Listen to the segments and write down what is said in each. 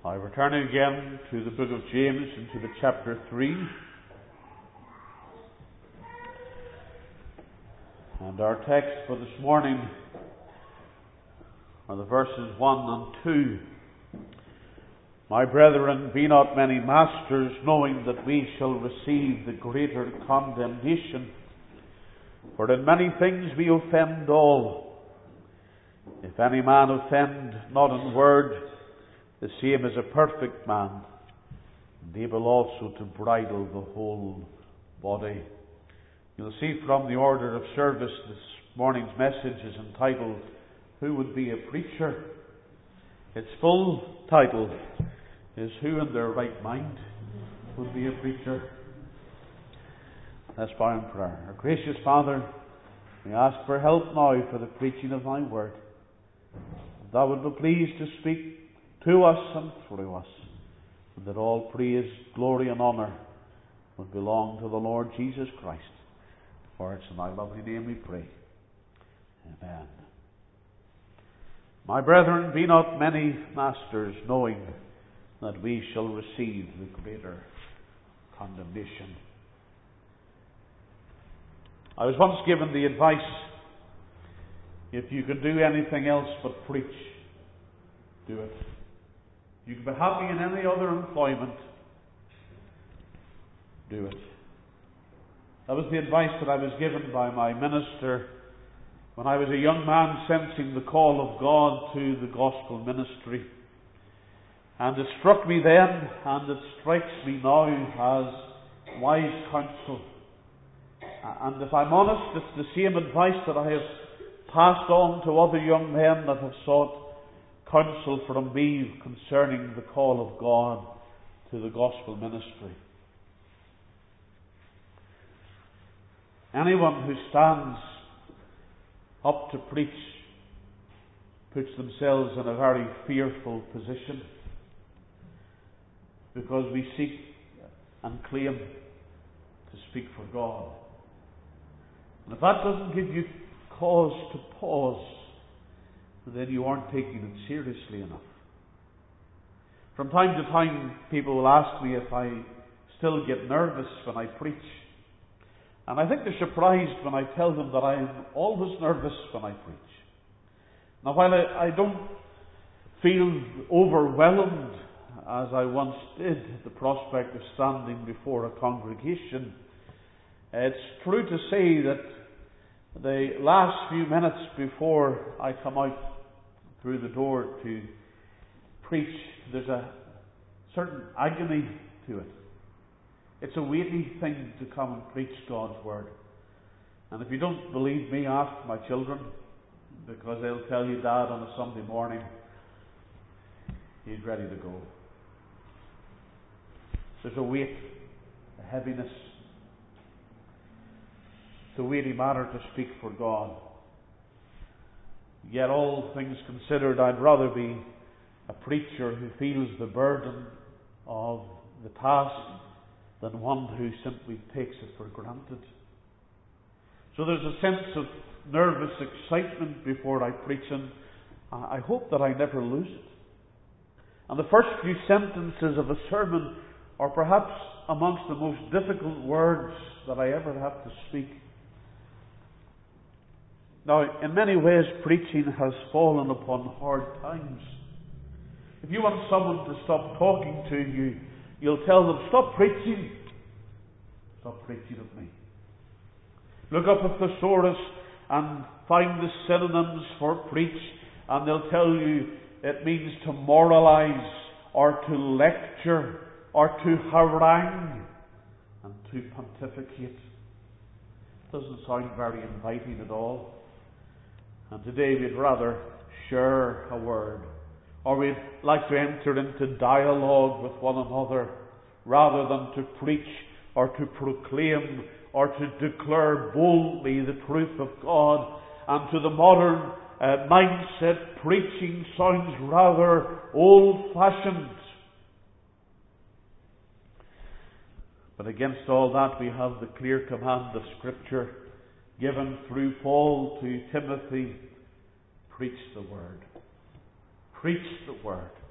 I return again to the book of James and to the chapter 3. And our text for this morning are the verses 1 and 2. My brethren, be not many masters, knowing that we shall receive the greater condemnation. For in many things we offend all. If any man offend not in word, the same is a perfect man, and able also to bridle the whole body. You'll see from the order of service this morning's message is entitled, Who Would Be a Preacher? Its full title is Who in Their Right Mind Would Be a Preacher? Let's bow in prayer. Our gracious Father, we ask for help now for the preaching of thy word. Thou would be pleased to speak to us and through us, and that all praise, glory and honour would belong to the Lord Jesus Christ. For it's in thy lovely name we pray. Amen. My brethren, be not many masters, knowing that we shall receive the greater condemnation. I was once given the advice, if you can do anything else but preach, do it. You can be happy in any other employment, do it. That was the advice that I was given by my minister when I was a young man sensing the call of God to the gospel ministry. And it struck me then, and it strikes me now as wise counsel. And if I'm honest, it's the same advice that I have passed on to other young men that have sought counsel from me concerning the call of God to the gospel ministry. Anyone who stands up to preach puts themselves in a very fearful position, because we seek and claim to speak for God. And if that doesn't give you cause to pause, then you aren't taking it seriously enough. From time to time, people will ask me if I still get nervous when I preach. And I think they're surprised when I tell them that I am always nervous when I preach. Now, while I don't feel overwhelmed as I once did at the prospect of standing before a congregation, it's true to say that the last few minutes before I come out through the door to preach, there's a certain agony to it. It's a weighty thing to come and preach God's word. And if you don't believe me, ask my children, because they'll tell you, Dad, on a Sunday morning, he's ready to go. There's a weight, a heaviness. It's a weighty matter to speak for God. Yet all things considered, I'd rather be a preacher who feels the burden of the task than one who simply takes it for granted. So there's a sense of nervous excitement before I preach, and I hope that I never lose it. And the first few sentences of a sermon are perhaps amongst the most difficult words that I ever have to speak. Now, in many ways, preaching has fallen upon hard times. If you want someone to stop talking to you, you'll tell them, stop preaching. Stop preaching at me. Look up a thesaurus and find the synonyms for preach, and they'll tell you it means to moralize, or to lecture, or to harangue, and to pontificate. Doesn't sound very inviting at all. And today we'd rather share a word, or we'd like to enter into dialogue with one another, rather than to preach or to proclaim or to declare boldly the truth of God. And to the modern mindset, preaching sounds rather old-fashioned. But against all that, we have the clear command of Scripture given through Paul to Timothy: preach the word. Preach the word.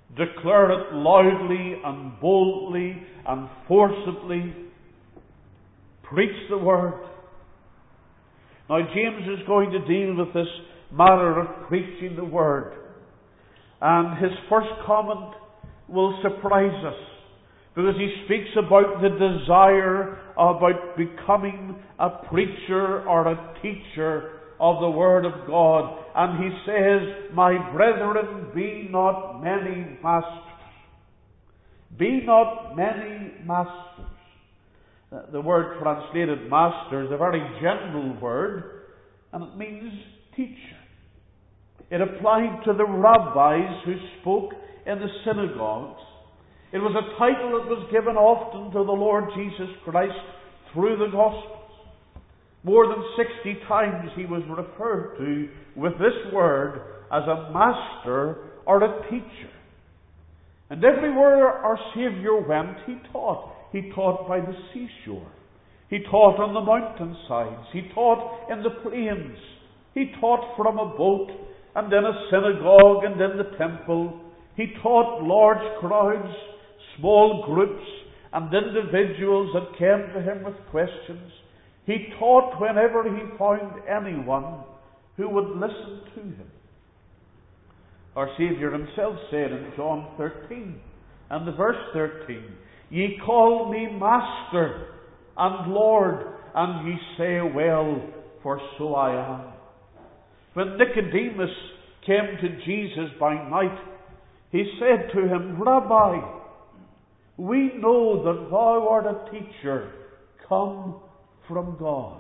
Declare it loudly and boldly and forcibly. Preach the Word. Now James is going to deal with this matter of preaching the Word. And his first comment will surprise us, because he speaks about the desire about becoming a preacher or a teacher of the Word of God. And he says, "My brethren, be not many masters." Be not many masters. The word translated master is a very general word, and it means teacher. It applied to the rabbis who spoke in the synagogues. It was a title that was given often to the Lord Jesus Christ through the Gospels. More than 60 times he was referred to with this word as a master or a teacher. And everywhere our Saviour went, he taught. He taught by the seashore. He taught on the mountainsides. He taught in the plains. He taught from a boat and in a synagogue and in the temple. He taught large crowds, small groups, and individuals that came to him with questions. He taught whenever he found anyone who would listen to him. Our Saviour himself said in John 13 and the verse 13, "Ye call me Master and Lord, and ye say, Well, for so I am." When Nicodemus came to Jesus by night, he said to him, "Rabbi, we know that thou art a teacher come from God."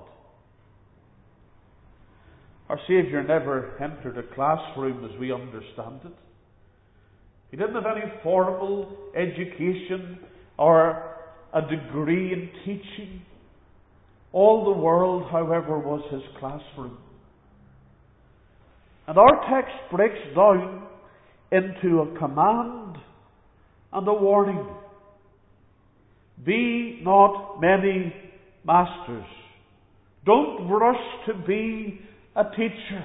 Our Saviour never entered a classroom as we understand it. He didn't have any formal education or a degree in teaching. All the world, however, was his classroom. And our text breaks down into a command and a warning. Be not many masters. Don't rush to be a teacher.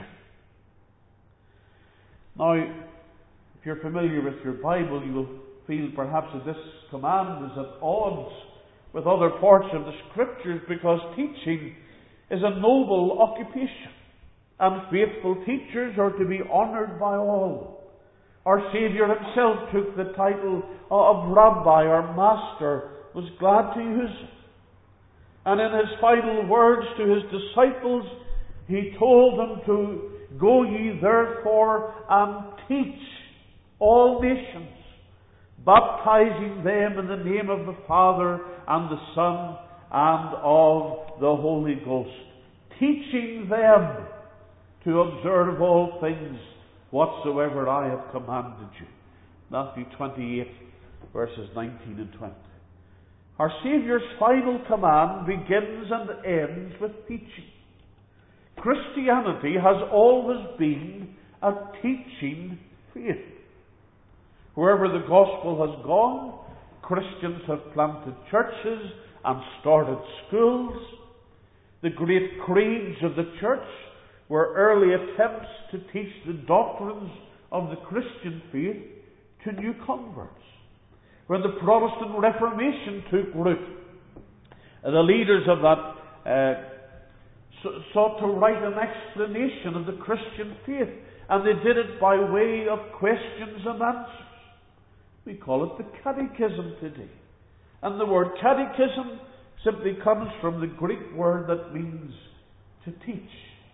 Now, if you're familiar with your Bible, you will feel perhaps that this command is at odds with other parts of the Scriptures, because teaching is a noble occupation, and faithful teachers are to be honoured by all. Our Saviour himself took the title of Rabbi or Master, was glad to use it. And in his final words to his disciples, he told them to go ye therefore and teach all nations, baptizing them in the name of the Father and the Son and of the Holy Ghost, teaching them to observe all things whatsoever I have commanded you. Matthew 28, verses 19 and 20. Our Saviour's final command begins and ends with teaching. Christianity has always been a teaching faith. Wherever the gospel has gone, Christians have planted churches and started schools. The great creeds of the church were early attempts to teach the doctrines of the Christian faith to new converts. When the Protestant Reformation took root, the leaders of that sought to write an explanation of the Christian faith, and they did it by way of questions and answers. We call it the Catechism today. And the word catechism simply comes from the Greek word that means to teach.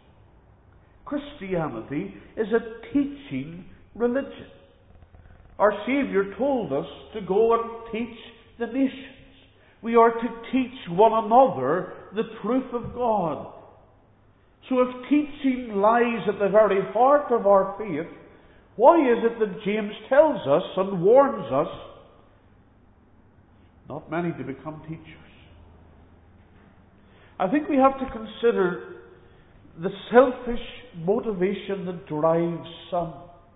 Christianity is a teaching religion. Our Saviour told us to go and teach the nations. We are to teach one another the truth of God. So if teaching lies at the very heart of our faith, why is it that James tells us and warns us not many to become teachers? I think we have to consider the selfish motivation that drives some.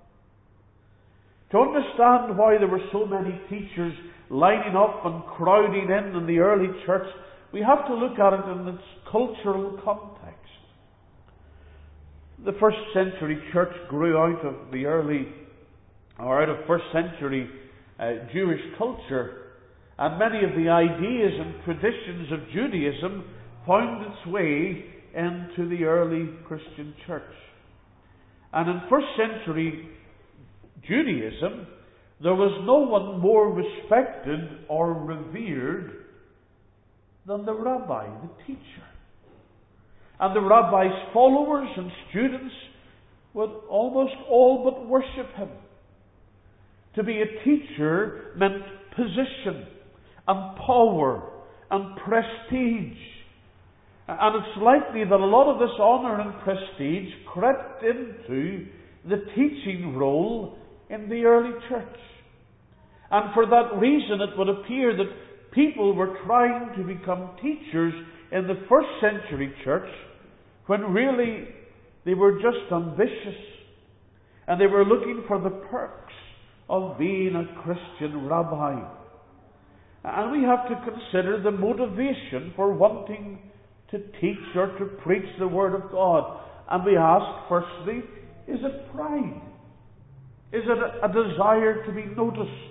To understand why there were so many teachers lining up and crowding in the early church, we have to look at it in its cultural context. The first century church grew out of the early or out of first century Jewish culture, and many of the ideas and traditions of Judaism found its way into the early Christian church. And in first century Judaism, there was no one more respected or revered than the rabbi, the teacher. And the rabbi's followers and students would almost all but worship him. To be a teacher meant position and power and prestige. And it's likely that a lot of this honour and prestige crept into the teaching role in the early church. And for that reason it would appear that people were trying to become teachers in the first century church when really they were just ambitious and they were looking for the perks of being a Christian rabbi. And we have to consider the motivation for wanting to teach or to preach the Word of God. And we ask, firstly, is it pride? Is it a desire to be noticed?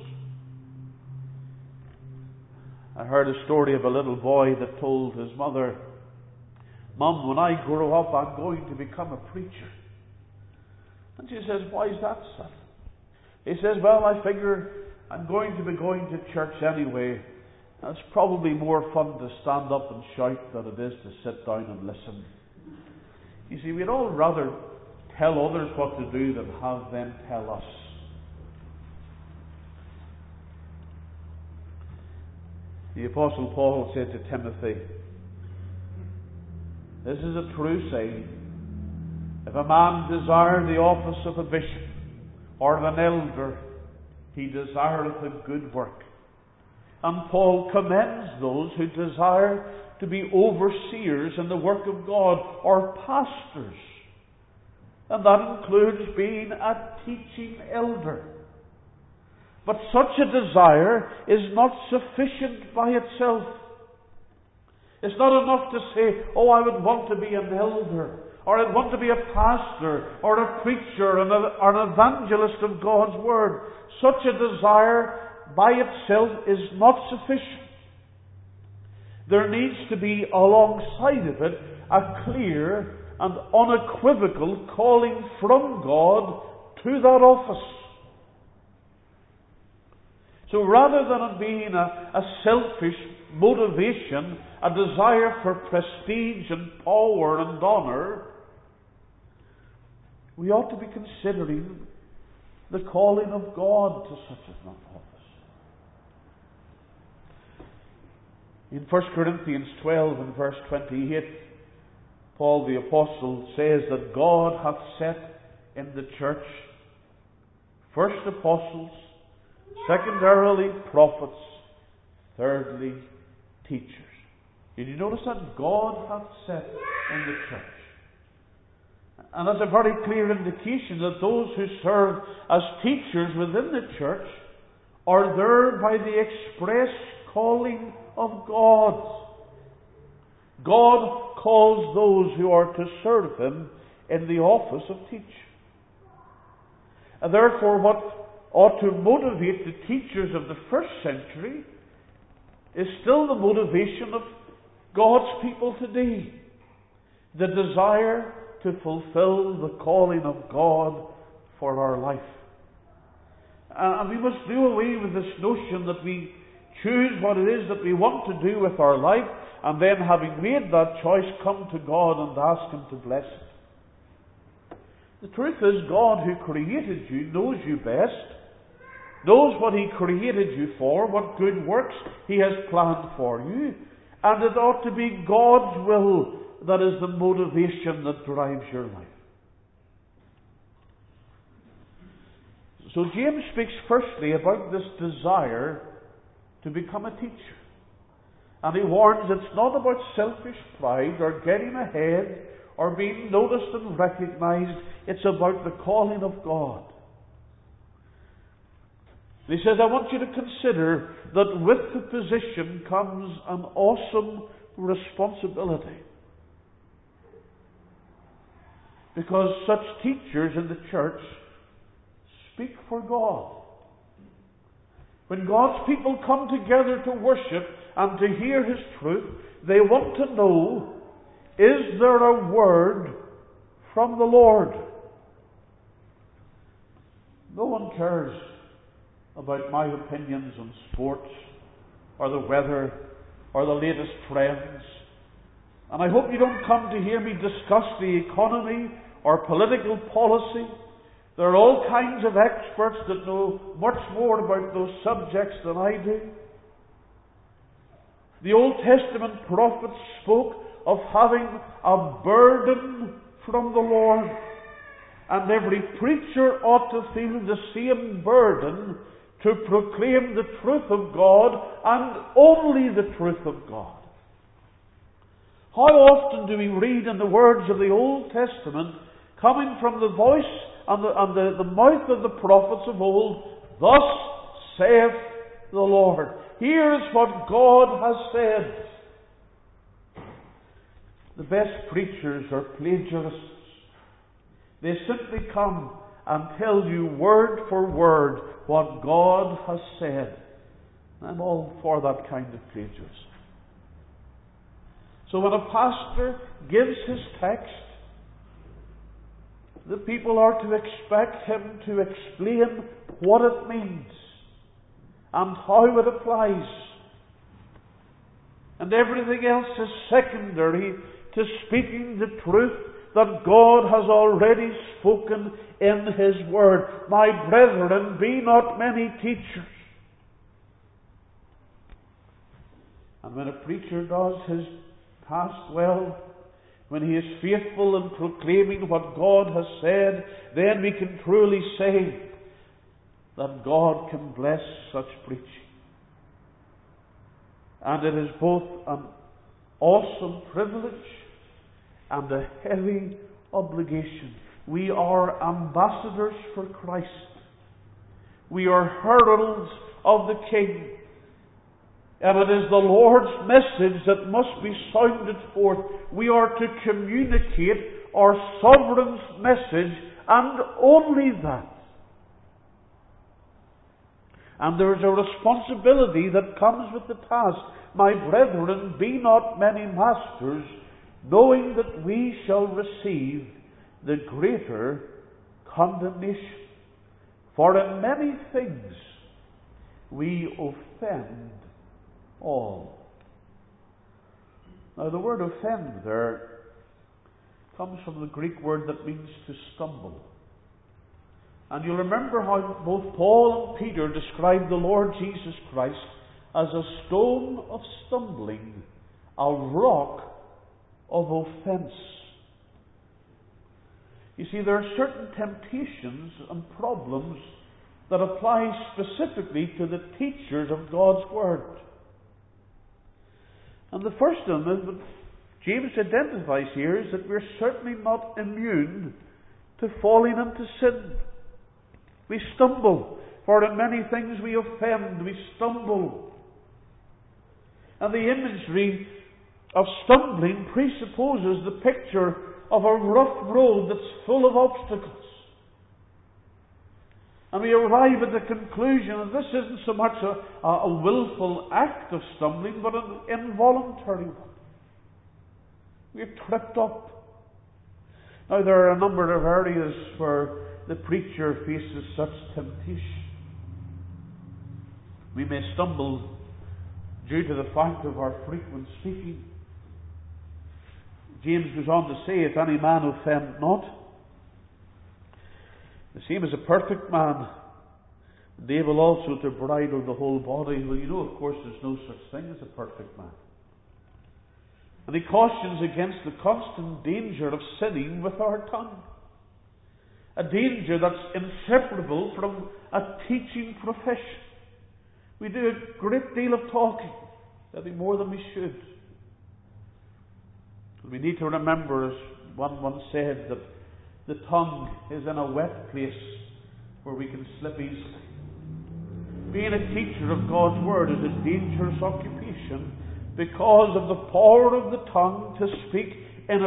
I heard a story of a little boy that told his mother, "Mum, when I grow up, I'm going to become a preacher." And she says, "Why is that, son?" He says, "Well, I figure I'm going to be going to church anyway. It's probably more fun to stand up and shout than it is to sit down and listen." You see, we'd all rather tell others what to do than have them tell us. The Apostle Paul said to Timothy, "This is a true saying. If a man desire the office of a bishop or of an elder, he desireth a good work." And Paul commends those who desire to be overseers in the work of God, or pastors. And that includes being a teaching elder. But such a desire is not sufficient by itself. It's not enough to say, "Oh, I would want to be an elder," or "I'd want to be a pastor," or a preacher, or an evangelist of God's Word. Such a desire by itself is not sufficient. There needs to be alongside of it a clear and unequivocal calling from God to that office. So rather than it being a selfish motivation, a desire for prestige and power and honour, we ought to be considering the calling of God to such an office. In 1 Corinthians 12 and verse 28, Paul the Apostle says that God hath set in the church first apostles, secondarily prophets, thirdly teachers. Did you notice that? God hath set in the church. And that's a very clear indication that those who serve as teachers within the church are there by the express calling of God. God calls those who are to serve Him in the office of teacher. And therefore, what ought to motivate the teachers of the first century is still the motivation of God's people today. The desire to fulfill the calling of God for our life. And we must do away with this notion that we choose what it is that we want to do with our life, and then, having made that choice, come to God and ask Him to bless it. The truth is, God who created you knows you best, knows what He created you for, what good works He has planned for you, and it ought to be God's will that is the motivation that drives your life. So James speaks firstly about this desire to become a teacher. And he warns it's not about selfish pride or getting ahead or being noticed and recognized. It's about the calling of God. He says, I want you to consider that with the position comes an awesome responsibility. Because such teachers in the church speak for God. When God's people come together to worship and to hear His truth, they want to know, is there a word from the Lord? No one cares about my opinions on sports or the weather or the latest trends. And I hope you don't come to hear me discuss the economy or political policy. There are all kinds of experts that know much more about those subjects than I do. The Old Testament prophets spoke of having a burden from the Lord. And every preacher ought to feel the same burden to proclaim the truth of God and only the truth of God. How often do we read in the words of the Old Testament, coming from the voice and the mouth of the prophets of old, thus saith the Lord. Here is what God has said. The best preachers are plagiarists. They simply come and tell you word for word what God has said. I'm all for that kind of plagiarism. So when a pastor gives his text, the people are to expect him to explain what it means and how it applies. And everything else is secondary to speaking the truth that God has already spoken in His Word. My brethren, be not many teachers. And when a preacher does his task well, when he is faithful in proclaiming what God has said, then we can truly say that God can bless such preaching. And it is both an awesome privilege and a heavy obligation. We are ambassadors for Christ. We are heralds of the King. And it is the Lord's message that must be sounded forth. We are to communicate our sovereign's message, and only that. And there is a responsibility that comes with the task. My brethren, be not many masters, knowing that we shall receive the greater condemnation. For in many things we offend all. Now the word offend there comes from the Greek word that means to stumble. And you'll remember how both Paul and Peter described the Lord Jesus Christ as a stone of stumbling, a rock of offense. You see, there are certain temptations and problems that apply specifically to the teachers of God's Word. And the first of them that James identifies here is that we're certainly not immune to falling into sin. We stumble, for in many things we offend, we stumble. And the imagery of stumbling presupposes the picture of a rough road that's full of obstacles. And we arrive at the conclusion that this isn't so much a willful act of stumbling, but an involuntary one. We're tripped up. Now there are a number of areas where the preacher faces such temptation. We may stumble due to the fact of our frequent speaking. James goes on to say, if any man offend not, the same as a perfect man, and able also to bridle the whole body. Well, you know, of course, there's no such thing as a perfect man. And he cautions against the constant danger of sinning with our tongue. A danger that's inseparable from a teaching profession. We do a great deal of talking, maybe more than we should. We need to remember, as one once said, that the tongue is in a wet place where we can slip easily. Being a teacher of God's Word is a dangerous occupation because of the power of the tongue to speak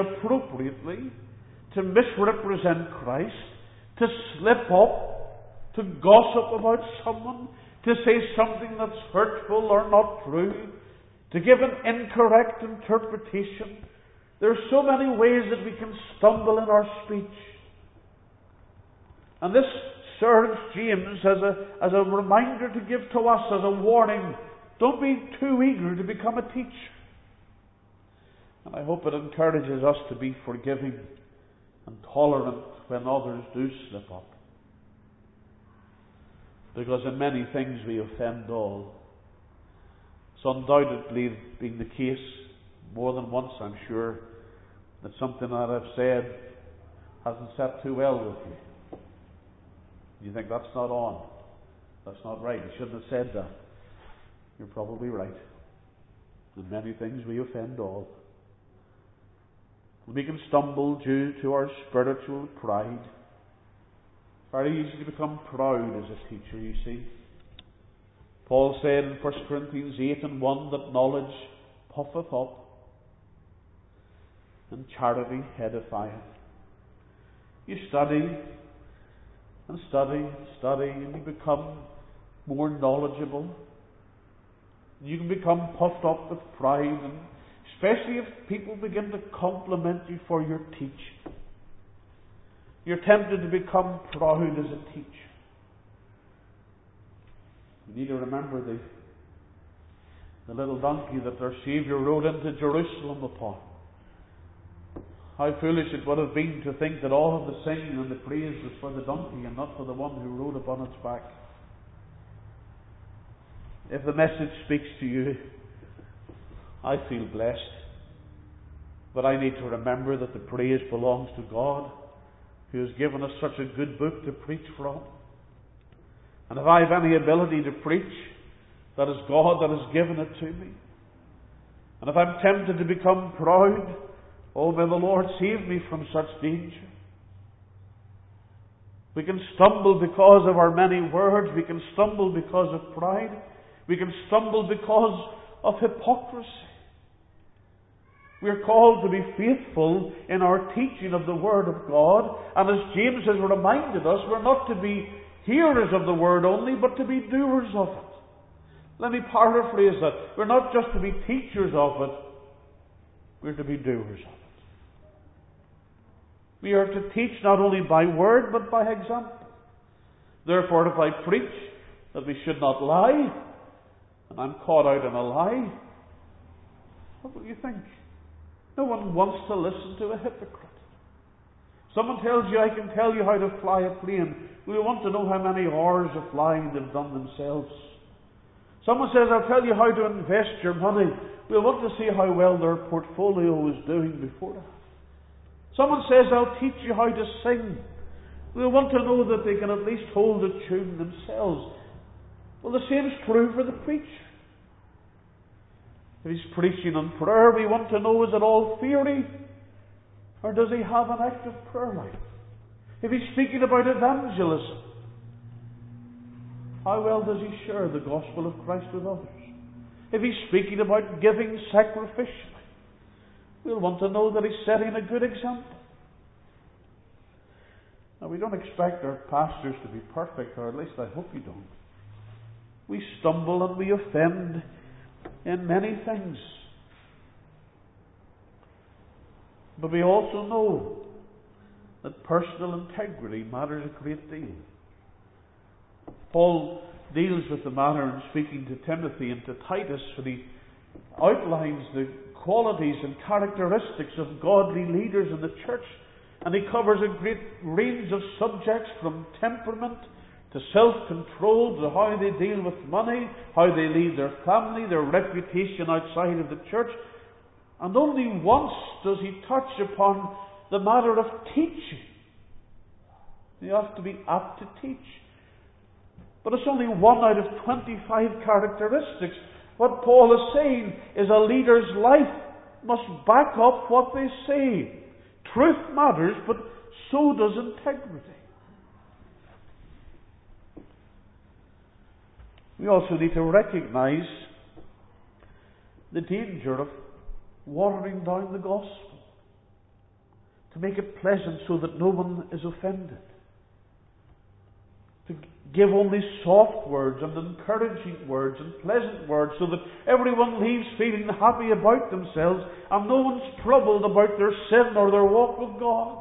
inappropriately, to misrepresent Christ, to slip up, to gossip about someone, to say something that's hurtful or not true, to give an incorrect interpretation. There are so many ways that we can stumble in our speech. And this serves James as a reminder to give to us, as a warning. Don't be too eager to become a teacher. And I hope it encourages us to be forgiving and tolerant when others do slip up. Because in many things we offend all. It's undoubtedly been the case more than once, I'm sure, that something that I've said hasn't sat too well with you. You think, that's not on. That's not right. You shouldn't have said that. You're probably right. In many things we offend all. We can stumble due to our spiritual pride. Very easy to become proud as a teacher, you see. Paul said in 1 Corinthians 8:1 that knowledge puffeth up, and charity edifieth. You study and study and study, and you become more knowledgeable. You can become puffed up with pride, and especially if people begin to compliment you for your teaching. You're tempted to become proud as a teacher. You need to remember the little donkey that our Saviour rode into Jerusalem upon. How foolish it would have been to think that all of the singing and the praise was for the donkey and not for the one who rode upon its back. If the message speaks to you, I feel blessed. But I need to remember that the praise belongs to God, who has given us such a good book to preach from. And if I have any ability to preach, that is God that has given it to me. And if I'm tempted to become proud, oh, may the Lord save me from such danger. We can stumble because of our many words. We can stumble because of pride. We can stumble because of hypocrisy. We are called to be faithful in our teaching of the Word of God. And as James has reminded us, we're not to be hearers of the Word only, but to be doers of it. Let me paraphrase that. We're not just to be teachers of it, we're to be doers of it. We are to teach not only by word, but by example. Therefore, if I preach that we should not lie, and I'm caught out in a lie, what will you think? No one wants to listen to a hypocrite. Someone tells you, I can tell you how to fly a plane. We want to know how many hours of flying they've done themselves. Someone says, I'll tell you how to invest your money. We'll want to see how well their portfolio is doing before that. Someone says, I'll teach you how to sing. We'll want to know that they can at least hold a tune themselves. Well, the same is true for the preacher. If he's preaching on prayer, we want to know, is it all theory? Or does he have an active prayer life? If he's speaking about evangelism, how well does he share the gospel of Christ with others? If he's speaking about giving sacrificially, we'll want to know that he's setting a good example. Now, we don't expect our pastors to be perfect, or at least I hope you don't. We stumble and we offend in many things. But we also know that personal integrity matters a great deal. Paul deals with the matter in speaking to Timothy and to Titus, when he outlines the qualities and characteristics of godly leaders in the church, and he covers a great range of subjects, from temperament to self-control, to how they deal with money, how they lead their family, their reputation outside of the church. And only once does he touch upon the matter of teaching. You have to be apt to teach. But it's only one out of 25 characteristics. What Paul is saying is a leader's life must back up what they say. Truth matters, but so does integrity. We also need to recognize the danger of watering down the gospel, to make it pleasant so that no one is offended, to give only soft words and encouraging words and pleasant words so that everyone leaves feeling happy about themselves and no one's troubled about their sin or their walk with God.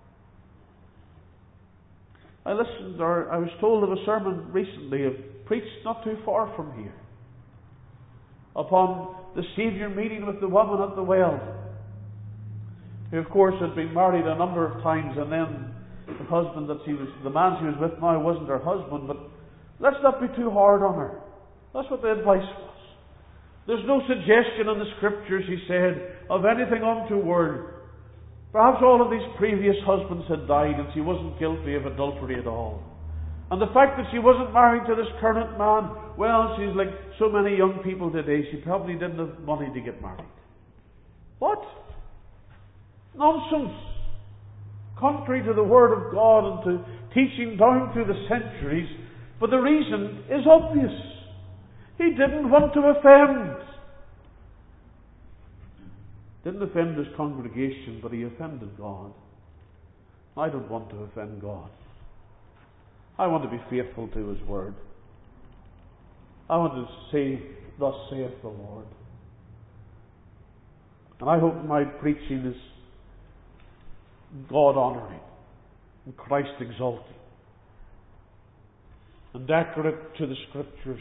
I was told of a sermon recently, preached not too far from here, upon the Saviour meeting with the woman at the well, who of course had been married a number of times, and then the man she was with now wasn't her husband, but let's not be too hard on her. That's what the advice was. There's no suggestion in the Scriptures, he said, of anything untoward. Perhaps all of these previous husbands had died and she wasn't guilty of adultery at all. And the fact that she wasn't married to this current man, well, she's like so many young people today, she probably didn't have money to get married. What? Nonsense! Contrary to the Word of God and to teaching down through the centuries, but the reason is obvious. He didn't want to offend. Didn't offend his congregation, but he offended God. I don't want to offend God. I want to be faithful to His Word. I want to say, thus saith the Lord. And I hope my preaching is God-honouring and Christ-exalting and accurate to the Scriptures.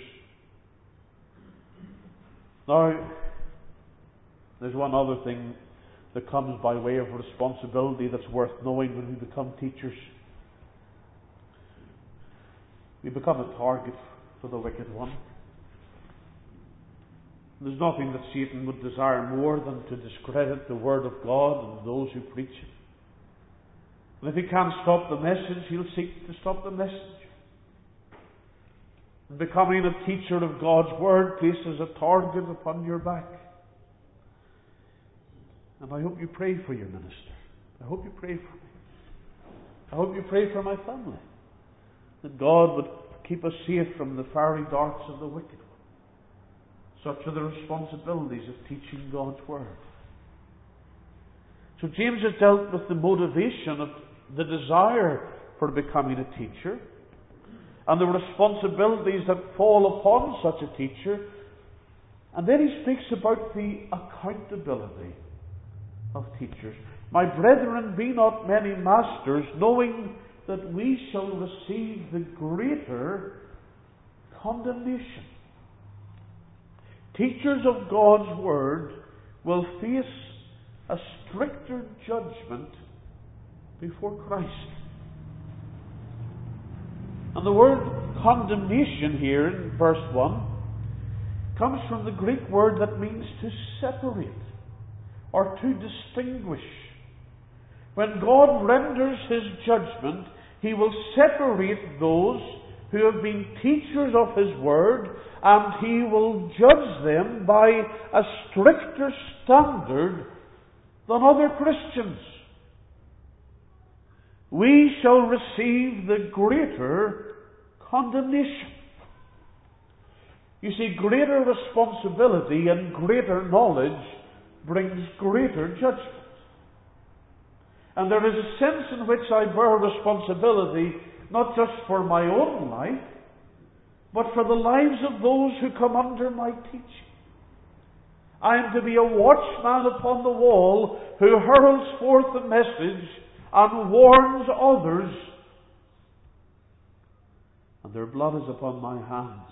Now, there's one other thing that comes by way of responsibility that's worth knowing when we become teachers. We become a target for the wicked one. There's nothing that Satan would desire more than to discredit the Word of God and those who preach it. And if he can't stop the message, he'll seek to stop the message. And becoming a teacher of God's Word places a target upon your back. And I hope you pray for your minister. I hope you pray for me. I hope you pray for my family. That God would keep us safe from the fiery darts of the wicked one. Such are the responsibilities of teaching God's Word. So James has dealt with the motivation of the desire for becoming a teacher and the responsibilities that fall upon such a teacher. And then he speaks about the accountability of teachers. My brethren, be not many masters, knowing that we shall receive the greater condemnation. Teachers of God's Word will face a stricter judgment before Christ. And the word condemnation here in verse 1 comes from the Greek word that means to separate or to distinguish. When God renders His judgment, He will separate those who have been teachers of His Word, and He will judge them by a stricter standard than other Christians. We shall receive the greater condemnation. You see, greater responsibility and greater knowledge brings greater judgment. And there is a sense in which I bear responsibility not just for my own life, but for the lives of those who come under my teaching. I am to be a watchman upon the wall who hurls forth the message and warns others, and their blood is upon my hands,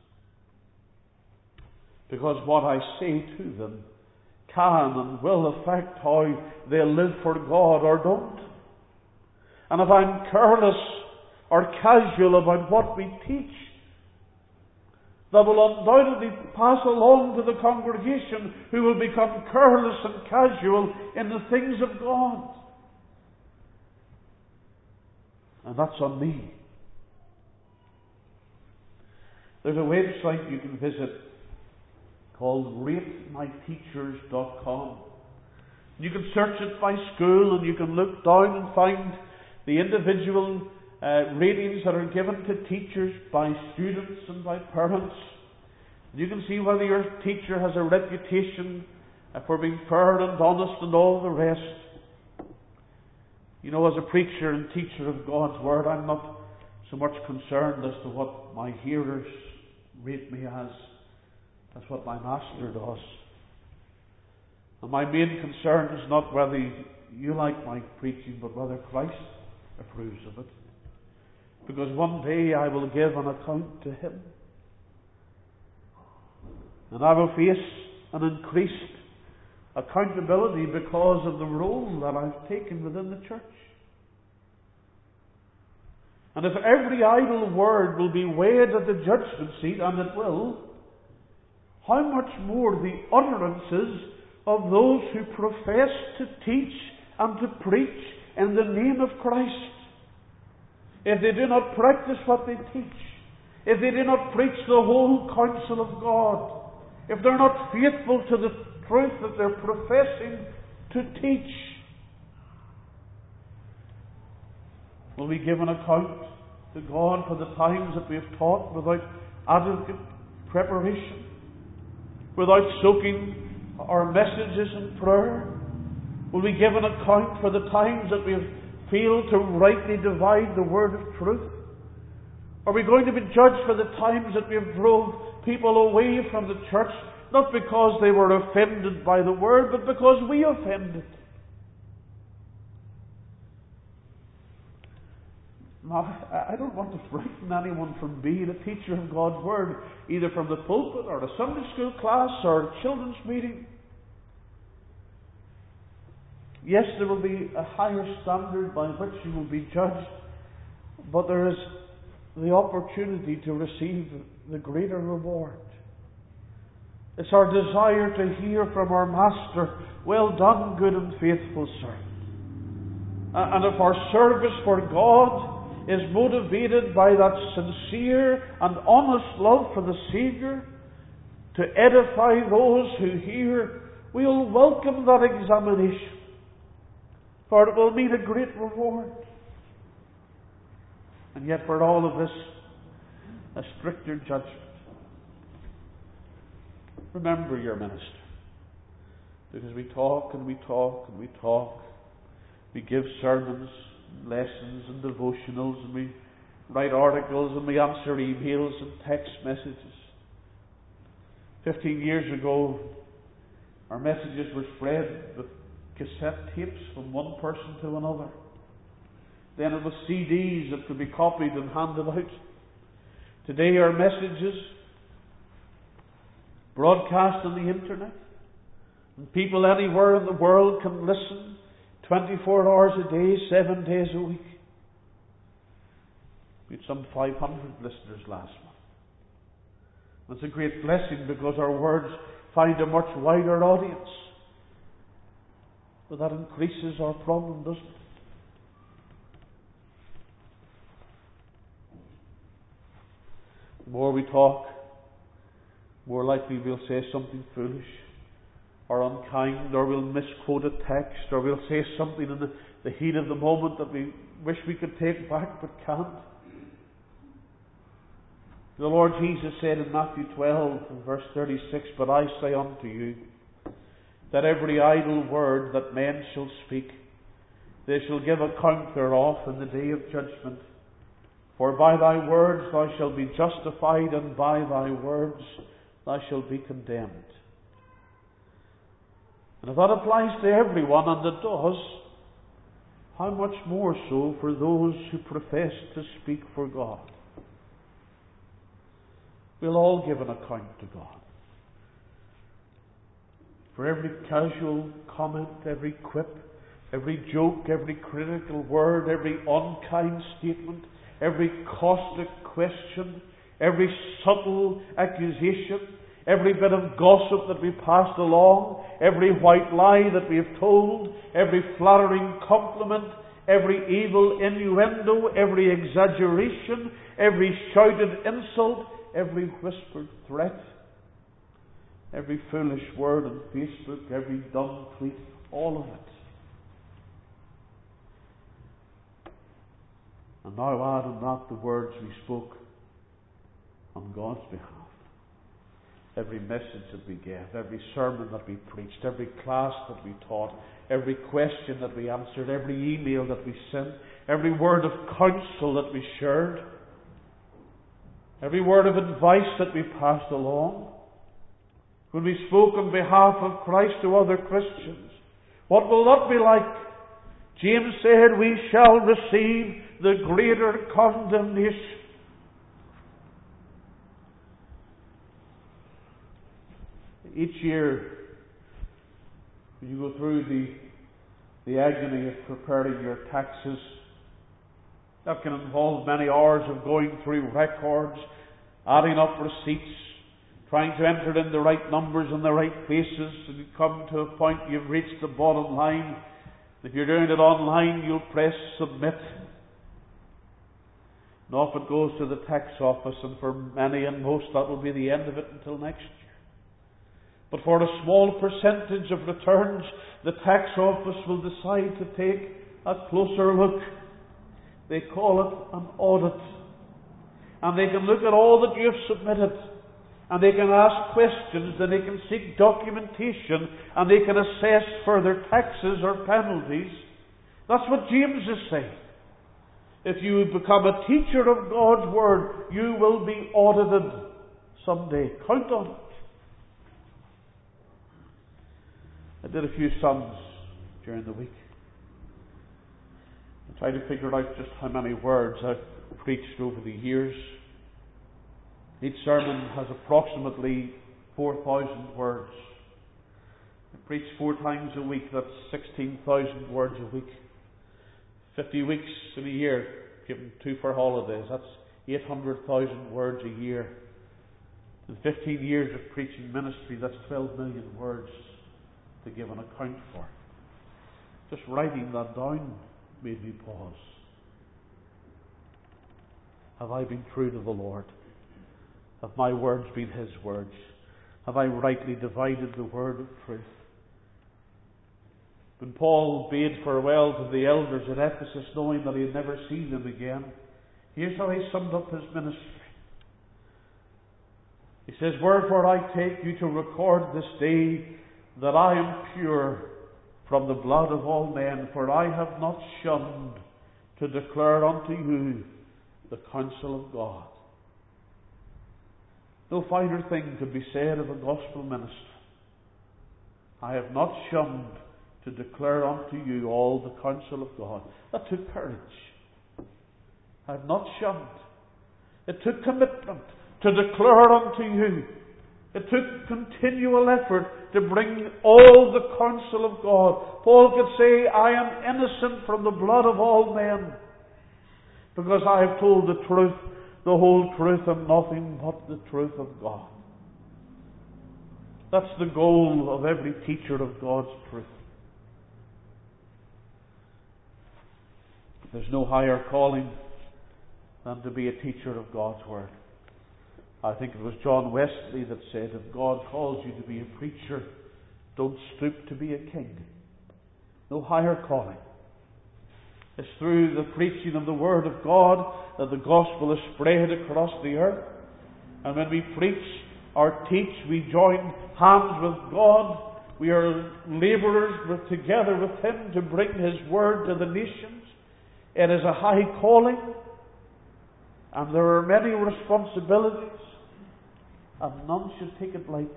because what I say to them can and will affect how they live for God or don't. And if I'm careless or casual about what we teach, that will undoubtedly pass along to the congregation, who will become careless and casual in the things of God. And that's on me. There's a website you can visit called ratemyteachers.com. You can search it by school, and you can look down and find the individual ratings that are given to teachers by students and by parents. You can see whether your teacher has a reputation for being fair and honest and all the rest. You know, as a preacher and teacher of God's Word, I'm not so much concerned as to what my hearers rate me as. That's what my Master does. And my main concern is not whether you like my preaching, but whether Christ approves of it. Because one day I will give an account to Him. And I will face an increased accountability because of the role that I've taken within the church. And if every idle word will be weighed at the judgment seat, and it will, how much more the utterances of those who profess to teach and to preach in the name of Christ. If they do not practice what they teach, if they do not preach the whole counsel of God, if they're not faithful to the truth that they're professing to teach, will we give an account to God for the times that we have taught without adequate preparation, without soaking our messages in prayer? Will we give an account for the times that we have failed to rightly divide the word of truth? Are we going to be judged for the times that we have drove people away from the church, not because they were offended by the word, but because we offended? Now, I don't want to frighten anyone from being a teacher of God's Word, either from the pulpit or a Sunday school class or a children's meeting. Yes, there will be a higher standard by which you will be judged, but there is the opportunity to receive the greater reward. It's our desire to hear from our Master, "Well done, good and faithful servant." And if our service for God is motivated by that sincere and honest love for the Saviour, to edify those who hear, we'll welcome that examination, for it will mean a great reward. And yet for all of this, a stricter judgment. Remember your minister, because we talk and we talk and we talk. We give sermons, lessons and devotionals, and we write articles, and we answer emails and text messages. 15 years ago, our messages were spread with cassette tapes from one person to another. Then it was CDs that could be copied and handed out. Today our messages broadcast on the internet, and people anywhere in the world can listen 24 hours a day, 7 days a week. We had some 500 listeners last month. That's a great blessing, because our words find a much wider audience. But that increases our problem, doesn't it? The more we talk, more likely we'll say something foolish or unkind, or we'll misquote a text, or we'll say something in the heat of the moment that we wish we could take back but can't. The Lord Jesus said in Matthew 12 and verse 36, "But I say unto you, that every idle word that men shall speak, they shall give account thereof in the day of judgment. For by thy words thou shalt be justified, and by thy words thou shalt be condemned." And if that applies to everyone, and it does, how much more so for those who profess to speak for God? We'll all give an account to God. For every casual comment, every quip, every joke, every critical word, every unkind statement, every caustic question, every subtle accusation, every bit of gossip that we passed along, every white lie that we have told, every flattering compliment, every evil innuendo, every exaggeration, every shouted insult, every whispered threat, every foolish word on Facebook, every dumb tweet, all of it. And now add on that the words we spoke on God's behalf. Every message that we gave, every sermon that we preached, every class that we taught, every question that we answered, every email that we sent, every word of counsel that we shared, every word of advice that we passed along, when we spoke on behalf of Christ to other Christians, what will that be like? James said, we shall receive the greater condemnation. Each year, when you go through the agony of preparing your taxes, that can involve many hours of going through records, adding up receipts, trying to enter in the right numbers in the right places, and you come to a point you've reached the bottom line. If you're doing it online, you'll press submit. And off it goes to the tax office, and for many and most that will be the end of it until next year. But for a small percentage of returns, the tax office will decide to take a closer look. They call it an audit. And they can look at all that you have submitted. And they can ask questions, and they can seek documentation, and they can assess further taxes or penalties. That's what James is saying. If you become a teacher of God's Word, you will be audited someday. Count on it. I did a few sums during the week. I tried to figure out just how many words I've preached over the years. Each sermon has approximately 4,000 words. I preach 4 times a week. That's 16,000 words a week. 50 weeks in a year, given 2 for holidays. That's 800,000 words a year. In 15 years of preaching ministry, that's 12 million words to give an account for. Just writing that down made me pause. Have I been true to the Lord? Have my words been His words? Have I rightly divided the word of truth? When Paul bade farewell to the elders at Ephesus, knowing that he had never seen them again, here's how he summed up his ministry. He says, wherefore I take you to record this day that I am pure from the blood of all men, for I have not shunned to declare unto you the counsel of God. No finer thing could be said of a gospel minister. I have not shunned to declare unto you all the counsel of God. That took courage. I have not shunned. It took commitment to declare unto you. It took continual effort to bring all the counsel of God. Paul could say, I am innocent from the blood of all men, because I have told the truth, the whole truth, and nothing but the truth of God. That's the goal of every teacher of God's truth. There's no higher calling than to be a teacher of God's Word. I think it was John Wesley that said, if God calls you to be a preacher, don't stoop to be a king. No higher calling. It's through the preaching of the Word of God that the gospel is spread across the earth. And when we preach or teach, we join hands with God. We are labourers together with Him to bring His Word to the nations. It is a high calling, and there are many responsibilities, and none should take it lightly.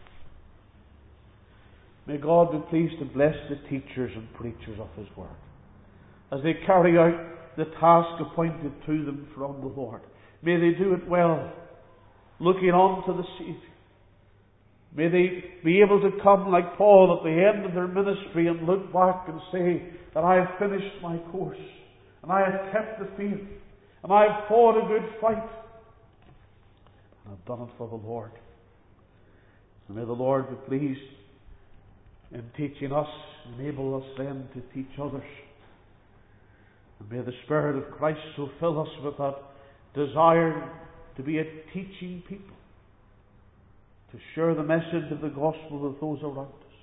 May God be pleased to bless the teachers and preachers of His Word as they carry out the task appointed to them from the Lord. May they do it well, looking on to the Saviour. May they be able to come like Paul at the end of their ministry and look back and say that I have finished my course, and I have kept the faith, and I have fought a good fight, and I've done it for the Lord. And may the Lord be pleased in teaching us, enable us then to teach others. And may the Spirit of Christ so fill us with that desire to be a teaching people, to share the message of the gospel with those around us.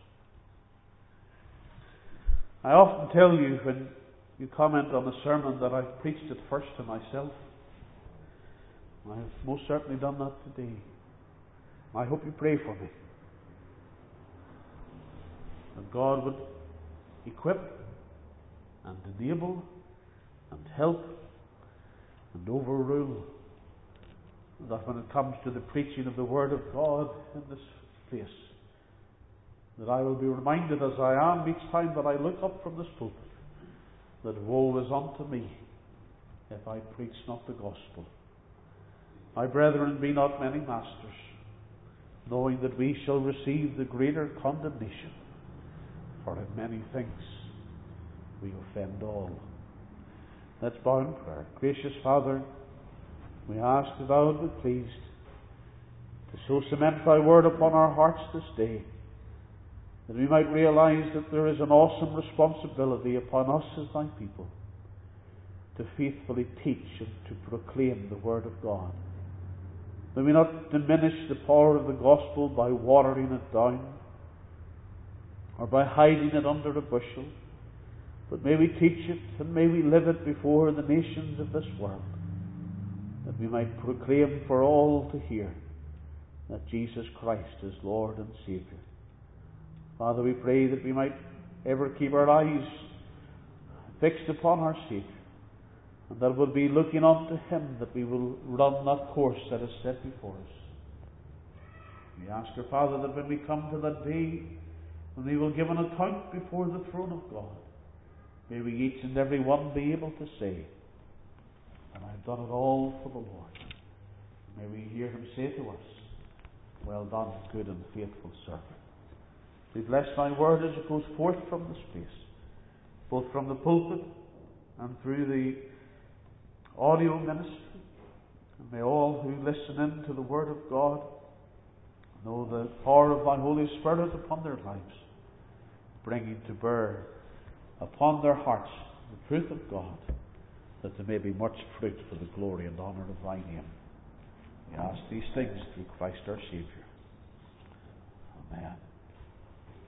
I often tell you when you comment on a sermon that I've preached it first to myself. I have most certainly done that today. I hope you pray for me, that God would equip and enable and help and overrule that when it comes to the preaching of the Word of God in this place, that I will be reminded, as I am each time that I look up from this pulpit, that woe is unto me if I preach not the gospel. My brethren, be not many masters, knowing that we shall receive the greater condemnation. For in many things we offend all. Let's bow in prayer. Gracious Father, we ask that Thou would be pleased to so cement Thy word upon our hearts this day, that we might realize that there is an awesome responsibility upon us as Thy people to faithfully teach and to proclaim the Word of God. That we not diminish the power of the gospel by watering it down or by hiding it under a bushel, but may we teach it and may we live it before the nations of this world, that we might proclaim for all to hear that Jesus Christ is Lord and Saviour. Father, we pray that we might ever keep our eyes fixed upon our Saviour, and that we'll be looking unto Him, that we will run that course that is set before us. We ask our Father that when we come to that day when we will give an account before the throne of God, may we each and every one be able to say, and I've done it all for the Lord. May we hear Him say to us, well done, good and faithful servant. We bless Thy word as it goes forth from this place, both from the pulpit and through the audio ministry. And may all who listen in to the word of God know the power of Thy Holy Spirit upon their lives, bringing to bear upon their hearts the truth of God, that there may be much fruit for the glory and honour of Thy name. We ask these things through Christ our Saviour.